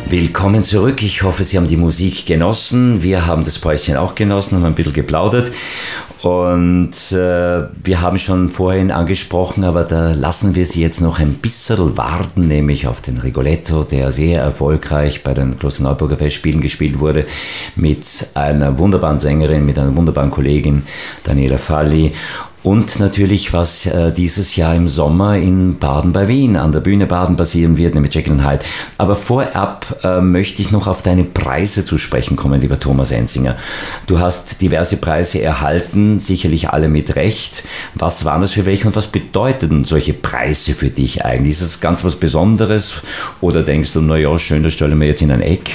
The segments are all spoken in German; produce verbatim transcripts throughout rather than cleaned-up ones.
Willkommen zurück. Ich hoffe, Sie haben die Musik genossen. Wir haben das Päuschen auch genossen, haben ein bisschen geplaudert. Und äh, wir haben schon vorhin angesprochen, aber da lassen wir Sie jetzt noch ein bisschen warten, nämlich auf den Rigoletto, der sehr erfolgreich bei den Klosterneuburger Festspielen gespielt wurde, mit einer wunderbaren Sängerin, mit einer wunderbaren Kollegin, Daniela Falli. Und natürlich, was äh, dieses Jahr im Sommer in Baden bei Wien an der Bühne Baden passieren wird, nämlich Jekyll und Hyde. Aber vorab äh, möchte ich noch auf deine Preise zu sprechen kommen, lieber Thomas Enzinger. Du hast diverse Preise erhalten, sicherlich alle mit Recht. Was waren das für welche und was bedeuteten solche Preise für dich eigentlich? Ist das ganz was Besonderes oder denkst du, naja, schön, das stellen wir jetzt in ein Eck?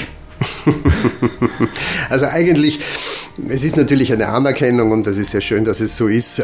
Also eigentlich, es ist natürlich eine Anerkennung und das ist ja schön, dass es so ist,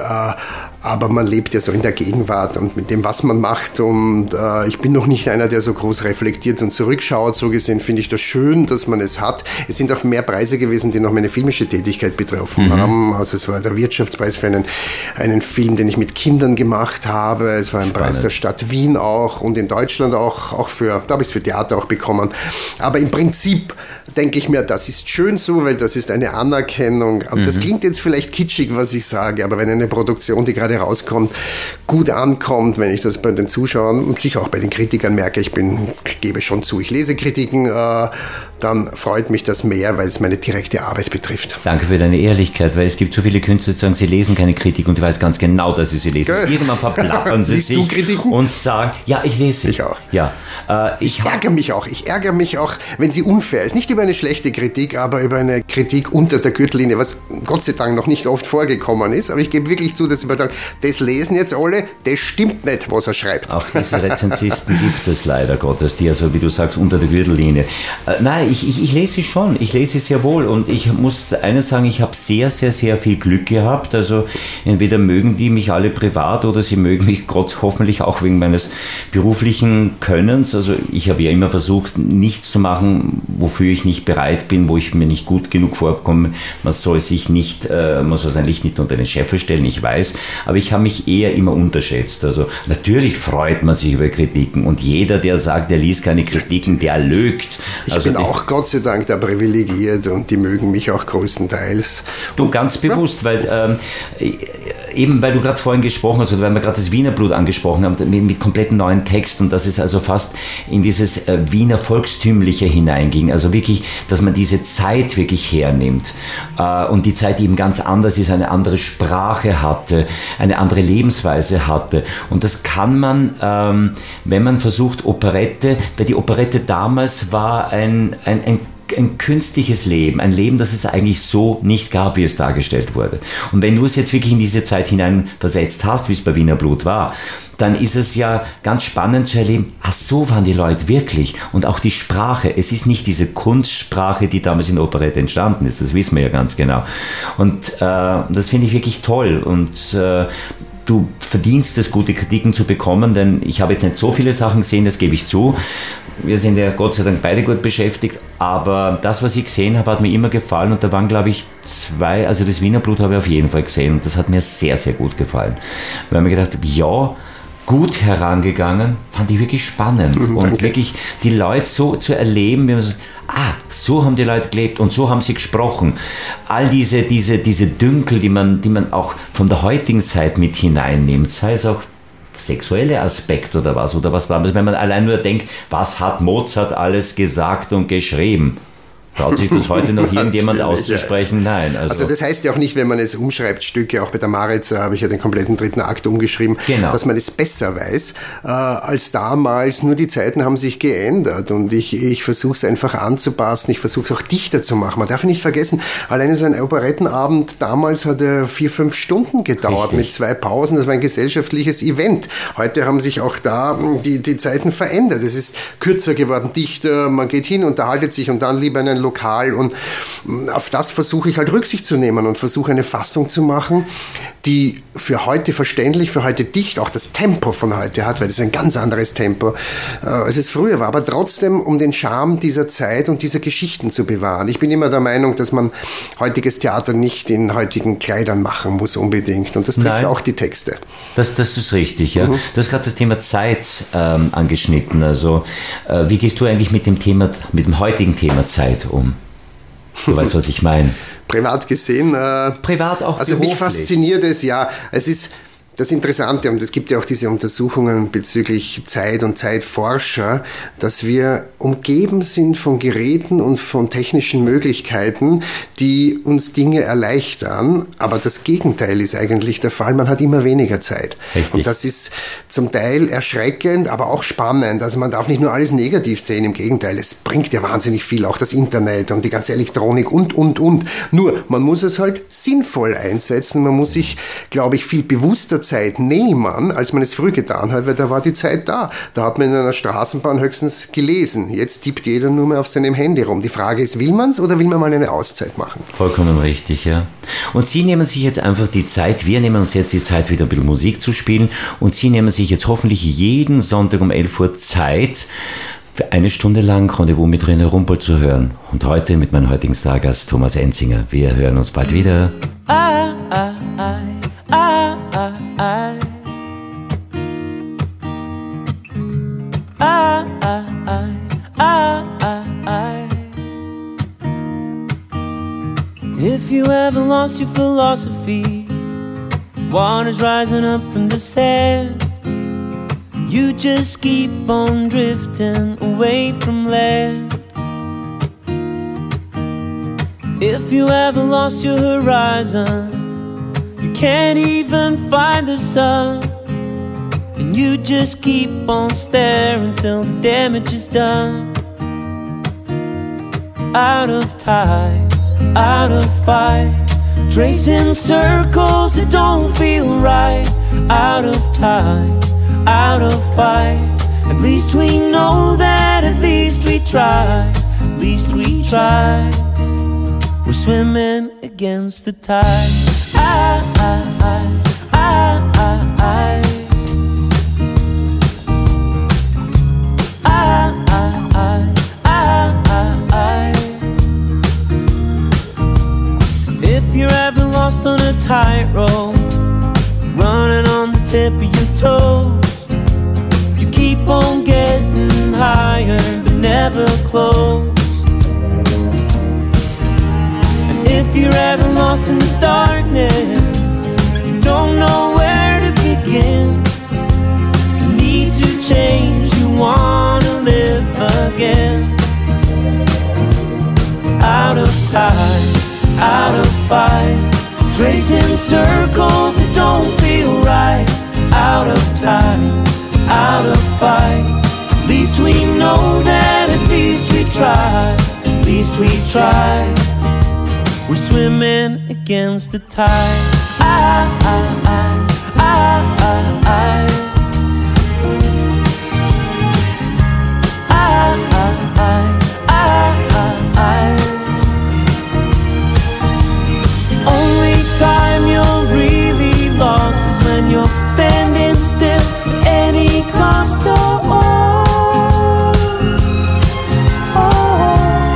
aber man lebt ja so in der Gegenwart und mit dem, was man macht, und ich bin noch nicht einer, der so groß reflektiert und zurückschaut. So gesehen finde ich das schön, dass man es hat. Es sind auch mehr Preise gewesen, die noch meine filmische Tätigkeit betroffen mhm. haben. Also es war der Wirtschaftspreis für einen, einen Film, den ich mit Kindern gemacht habe. Es war ein Spannend. Preis der Stadt Wien auch und in Deutschland auch, auch für, da habe ich es für Theater auch bekommen. Aber im Prinzip denke ich mir, das ist schön so, weil das ist eine Anerkennung. Und mhm. das klingt jetzt vielleicht kitschig, was ich sage, aber wenn eine Produktion, die gerade rauskommt, gut ankommt, wenn ich das bei den Zuschauern und sicher auch bei den Kritikern merke, ich bin, ich gebe schon zu, ich lese Kritiken, äh, dann freut mich das mehr, weil es meine direkte Arbeit betrifft. Danke für deine Ehrlichkeit, weil es gibt so viele Künstler, die sagen, sie lesen keine Kritik und ich weiß ganz genau, dass sie sie lesen. Gell? Irgendwann verplappern sie sich und sagen, ja, ich lese sie. Ich auch. Ja, äh, ich ich ärgere mich auch. Ich ärgere mich auch, wenn sie unfair ist. Nicht über eine schlechte Kritik, aber über eine Kritik unter der Gürtellinie, was Gott sei Dank noch nicht oft vorgekommen ist. Aber ich gebe wirklich zu, dass ich mir denke, das lesen jetzt alle, das stimmt nicht, was er schreibt. Auch diese Rezensisten gibt es leider Gottes, die also, wie du sagst, unter der Gürtellinie. Äh, nein, ich, ich, ich lese sie schon, ich lese sie sehr wohl und ich muss eines sagen, ich habe sehr, sehr, sehr viel Glück gehabt. Also entweder mögen die mich alle privat oder sie mögen mich Gott hoffentlich auch wegen meines beruflichen Könnens. Also ich habe ja immer versucht, nichts zu machen, wofür ich nicht bereit bin, wo ich mir nicht gut genug vorkomme. Man soll sich nicht, äh, man soll sein Licht nicht unter den Scheffel stellen, ich weiß, aber ich habe mich eher immer unterschätzt. Also natürlich freut man sich über Kritiken und jeder, der sagt, er liest keine Kritiken, der lügt. Ich also bin auch Gott sei Dank da privilegiert und die mögen mich auch größtenteils. Du, ganz bewusst, ja. weil ähm, eben, weil du gerade vorhin gesprochen hast, oder weil wir gerade das Wiener Blut angesprochen haben, mit, mit kompletten neuen Text und dass es also fast in dieses äh, Wiener Volkstümliche hineinging, also wirklich, dass man diese Zeit wirklich hernimmt äh, und die Zeit eben ganz anders ist, eine andere Sprache hatte, eine andere Lebensweise hatte und das kann man, ähm, wenn man versucht Operette, weil die Operette damals war ein, ein, ein ein künstliches Leben, ein Leben, das es eigentlich so nicht gab, wie es dargestellt wurde. Und wenn du es jetzt wirklich in diese Zeit hinein versetzt hast, wie es bei Wiener Blut war, dann ist es ja ganz spannend zu erleben, ach so waren die Leute wirklich. Und auch die Sprache, es ist nicht diese Kunstsprache, die damals in der Operette entstanden ist, das wissen wir ja ganz genau. Und äh, das finde ich wirklich toll und äh, du verdienst es, gute Kritiken zu bekommen, denn ich habe jetzt nicht so viele Sachen gesehen, das gebe ich zu. Wir sind ja Gott sei Dank beide gut beschäftigt, aber das, was ich gesehen habe, hat mir immer gefallen und da waren, glaube ich, zwei, also das Wiener Blut habe ich auf jeden Fall gesehen und das hat mir sehr, sehr gut gefallen. Weil ich mir gedacht habe, ja, gut herangegangen, fand ich wirklich spannend Mhm, und danke. wirklich die Leute so zu erleben, wie man so, ah, so haben die Leute gelebt und so haben sie gesprochen. All diese, diese, diese Dünkel, die man, die man auch von der heutigen Zeit mit hineinnimmt, sei es auch sexuelle Aspekt oder was, oder was war das, wenn man allein nur denkt, was hat Mozart alles gesagt und geschrieben? Traut sich das heute noch irgendjemand auszusprechen? Nein. Also, also das heißt ja auch nicht, wenn man es umschreibt, Stücke, auch bei der Maritz habe ich ja den kompletten dritten Akt umgeschrieben, genau. dass man es besser weiß äh, als damals. Nur die Zeiten haben sich geändert und ich, ich versuche es einfach anzupassen. Ich versuche es auch dichter zu machen. Man darf nicht vergessen, alleine so ein Operettenabend damals hat er vier, fünf Stunden gedauert. Richtig. Mit zwei Pausen. Das war ein gesellschaftliches Event. Heute haben sich auch da die, die Zeiten verändert. Es ist kürzer geworden, dichter. Man geht hin, unterhaltet sich und dann lieber einen lokal und auf das versuche ich halt Rücksicht zu nehmen und versuche eine Fassung zu machen, die für heute verständlich, für heute dicht, auch das Tempo von heute hat, weil das ist ein ganz anderes Tempo, äh, als es früher war, aber trotzdem um den Charme dieser Zeit und dieser Geschichten zu bewahren. Ich bin immer der Meinung, dass man heutiges Theater nicht in heutigen Kleidern machen muss unbedingt und das trifft Nein. auch die Texte. Das, das ist richtig, ja. Mhm. Du hast gerade das Thema Zeit ähm, angeschnitten, also äh, wie gehst du eigentlich mit dem Thema, mit dem heutigen Thema Zeit um? Du weißt, was ich meine. Privat gesehen. Äh, Privat auch Also beruflich. mich fasziniert es, ja. Es ist das Interessante, und es gibt ja auch diese Untersuchungen bezüglich Zeit und Zeitforscher, dass wir umgeben sind von Geräten und von technischen Möglichkeiten, die uns Dinge erleichtern, aber das Gegenteil ist eigentlich der Fall, man hat immer weniger Zeit. Richtig. Und das ist zum Teil erschreckend, aber auch spannend. Also man darf nicht nur alles negativ sehen, im Gegenteil, es bringt ja wahnsinnig viel, auch das Internet und die ganze Elektronik und, und, und. Nur, man muss es halt sinnvoll einsetzen, man muss sich, glaube ich, viel bewusster Zeit nehmen, als man es früh getan hat, weil da war die Zeit da. Da hat man in einer Straßenbahn höchstens gelesen. Jetzt tippt jeder nur mehr auf seinem Handy rum. Die Frage ist, will man es oder will man mal eine Auszeit machen? Vollkommen richtig, ja. Und Sie nehmen sich jetzt einfach die Zeit, wir nehmen uns jetzt die Zeit, wieder ein bisschen Musik zu spielen und Sie nehmen sich jetzt hoffentlich jeden Sonntag um elf Uhr Zeit, für eine Stunde lang Rendezvous mit René Rumpel zu hören. Und heute mit meinem heutigen Stargast Thomas Enzinger. Wir hören uns bald wieder. I, I, I, I, I, I. I, I, I, I, I. If you ever lost your philosophy, water's rising up from the sand. You just keep on drifting away from land. If you ever lost your horizon, you can't even find the sun, and you just keep on staring till the damage is done. Out of time, out of fight, tracing circles that don't feel right. Out of time, out of fight, at least we know that at least we tried, at least we tried. We're swimming against the tide. I, I, I, I, I, I. I, I, I, I, I. If you're ever lost on a tightrope, running on the tip of your toes, you keep on getting higher but never close. And if you're ever lost in the darkness, you don't know where to begin. You need to change, you wanna live again. Out of time, out of fight, tracing circles that don't feel right. Out of time, out of fight, at least we know that at least we tried, at least we tried. We're swimming against the tide. I, I, I, I, I, I. I, I, I, I, I. Only time you're really lost is when you're standing still at any cost. Oh, oh, oh.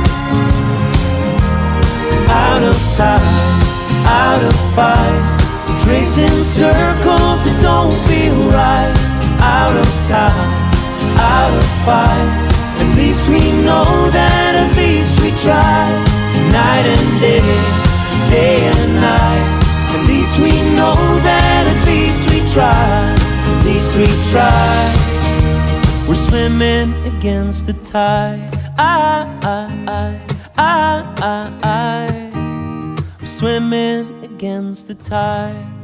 Out of time, out of fight, tracing circles that don't feel right. Out of time, out of fight, at least we know that at least we tried. Night and day, day and night, at least we know that at least we tried, at least we tried. We're swimming against the tide. I, I, I, I, I, I. We're swimming against the tide.